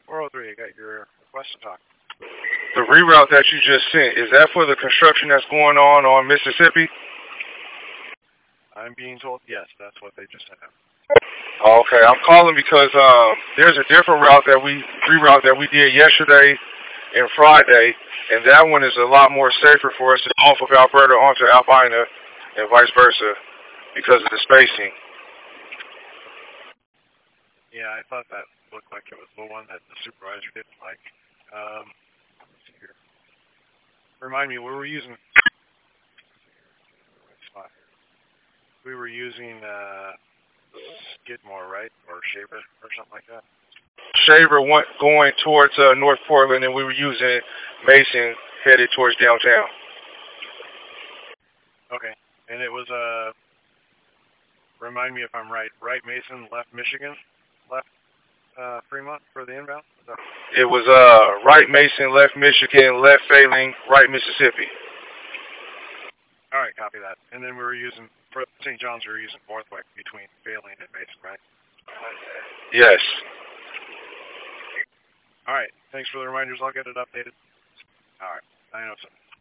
403, I got your request to talk. The reroute that you just sent, is that for the construction that's going on Mississippi? I'm being told yes, that's what they just sent out. Okay, I'm calling because there's a different reroute that we did yesterday and Friday, and that one is a lot more safer for us off of Alberta onto Albina and vice versa because of the spacing. Yeah, I thought that looked like it was the one that the supervisor didn't like. Let's see here. Remind me, we were using Skidmore, right? Or Shaver or something like that. Shaver went going towards North Portland, and we were using Mason headed towards downtown. Okay, and it was remind me if I'm right. Right Mason, left Michigan, left Fremont for the inbound. It was right Mason, left Michigan, left Failing, right Mississippi. All right, copy that. And then we were using for St. John's. We were using Northwick between Failing and Mason, right? Yes. All right. Thanks for the reminders. I'll get it updated. All right. 907.